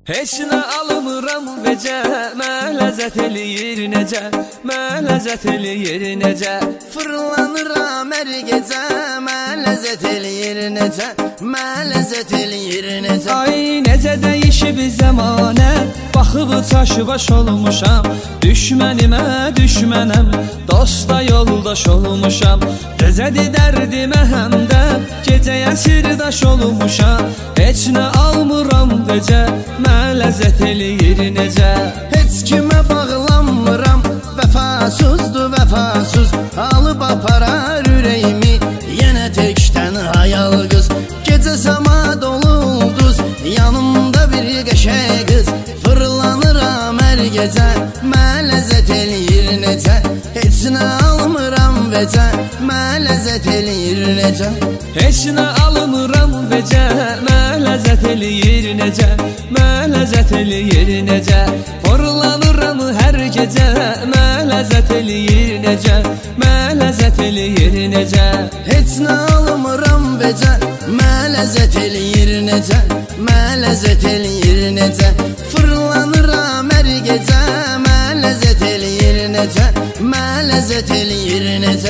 Heç nə almıram vecə, mən ləzzət eləyir necə, mən ləzzət eləyir necə. Fırlanıram hər gecə, mən ləzzət eləyir necə, mən ləzzət eləyir necə. Ay necə dəyişib zəmanə, baxıb çaşbaş olmuşam. Düşmənimə düşmənəm, dosta yoldaş olmuşam. Gecədi dərdimə həmdəm, gecəyə sirdaş olmuşam. Heç nə almıram vecə, mən ləzzət eləyir necə. Heç kimə bağlanmıram, vəfasızdır vəfasız. Alıb aparar ürəyimi, yenə təkdən hayal qız. Gecə sama dolu ulduz, yanımda bir qəşəng qız. Fırlanıram hər gecə, mən ləzzət eləyir necə. Heç nə almıram vecə, mən ləzzət eləyir necə. Heç nə almıram vecə, mən ləzzət eləyir necə, mən ləzzət eləyir necə. Fırlanıram hər gecə, mən ləzzət eləyir necə, mən ləzzət eləyir necə. Heç nə almıram vecə, mən ləzzət eləyir necə, mən ləzzət eləyir necə. Fırlanıram hər gecə, mən ləzzət eləyir necə, mən ləzzət eləyir necə.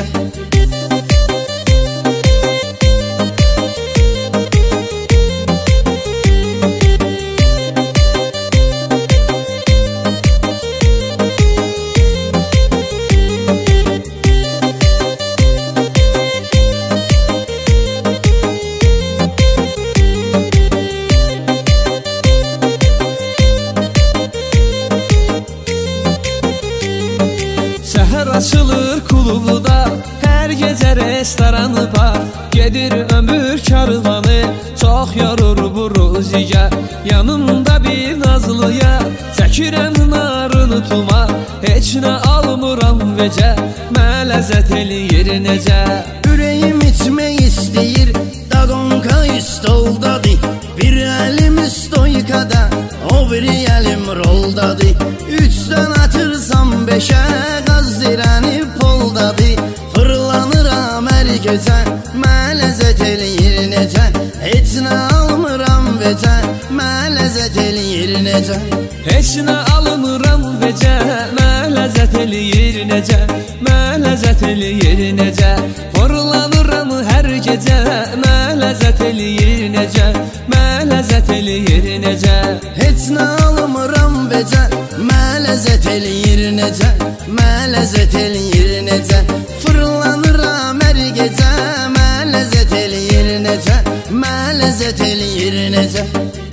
Səhər açılır klubda, hər gecə restoranı var. Gedir ömür karvanı, çox yorur bu ruziga. Yanımda bir nazlıya, çəkirəm narını tuma. Heç nə almıram vecə, mən ləzzət eləyir necə. Ürəyim içmək istəyir, daqonka istoldadır. Bir əlim stoykada, o bir əlim roldadır. Üçdən atırsam beşə, qaz dirəni poldadır. Fırlanıram hər gecə, mən ləzzət eləyir necə. Heç nə almıram vecə, mən ləzzət eləyir necə. Heç nə almıram vecə, mən ləzzət eləyir necə, mən ləzzət eləyir necə. Fırlanıram hər gecə, mən ləzzət eləyir necə, mən ləzzət eləyir necə. Heç nə almıram vecə, mən ləzzət eləyir necə, mən ləzzət eləyir necə. Fırlanıram hər gecə, mən ləzzət eləyir necə, mən ləzzət eləyir necə.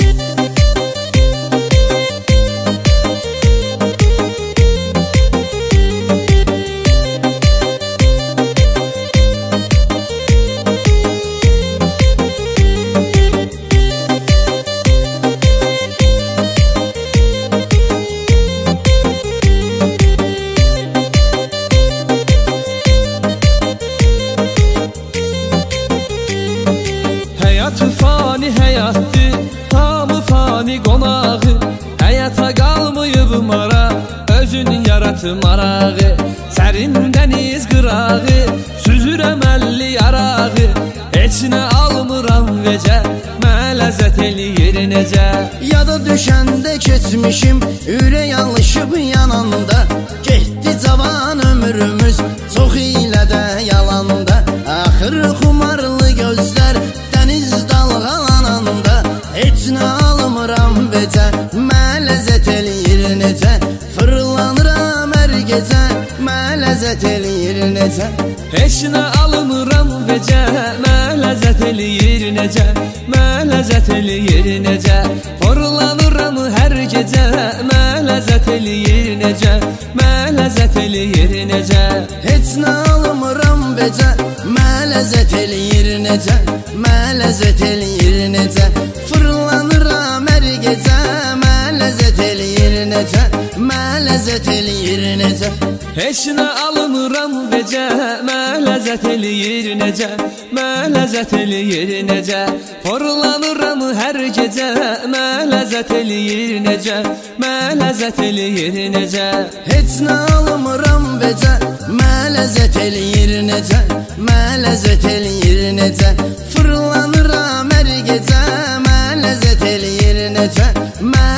Həyat fani həyatdır, hamı fani qonağı. Həyata qalmayıb mara, özünün yaratı marağı. Sərin dəniz qırağı, süzürəm əlli yarağı. Heç nə almıram vecə, mən ləzzət eləyir necə. Yada düşəndə keçmişim, ürək alışıb yananda. Getdi cavan ömrümüz, çox ilə də yalanda. Axır xumarlı gözlər, dəniz dalğalananda. Heç nə almıram vecə, mən ləzzət eləyir necə. Fırlanıram hər gecə, mən ləzzət eləyir necə. Heç nə almıram vecə, mən ləzzət eləyir necə, mən ləzzət eləyir necə. Fırlanıram hər gecə, mən ləzzət eləyir necə, mən ləzzət eləyir necə. Heç nə almıram vecə, mən ləzzət eləyir necə, mən ləzzət eləyir necə. Fırlanıram hər gecə, mən ləzzət eləyir necə, mən ləzzət eləyir necə. Heç nə almıram vecə, mən ləzzət eləyir necə, mən ləzzət eləyir necə. Fırlanıram hər gecə, mən ləzzət eləyir necə, mən ləzzət eləyir necə. Heç nə almıram vecə, mən ləzzət eləyir necə, mən ləzzət eləyir necə. Fırlanıram hər gecə, mən ləzzət eləyir necə, mən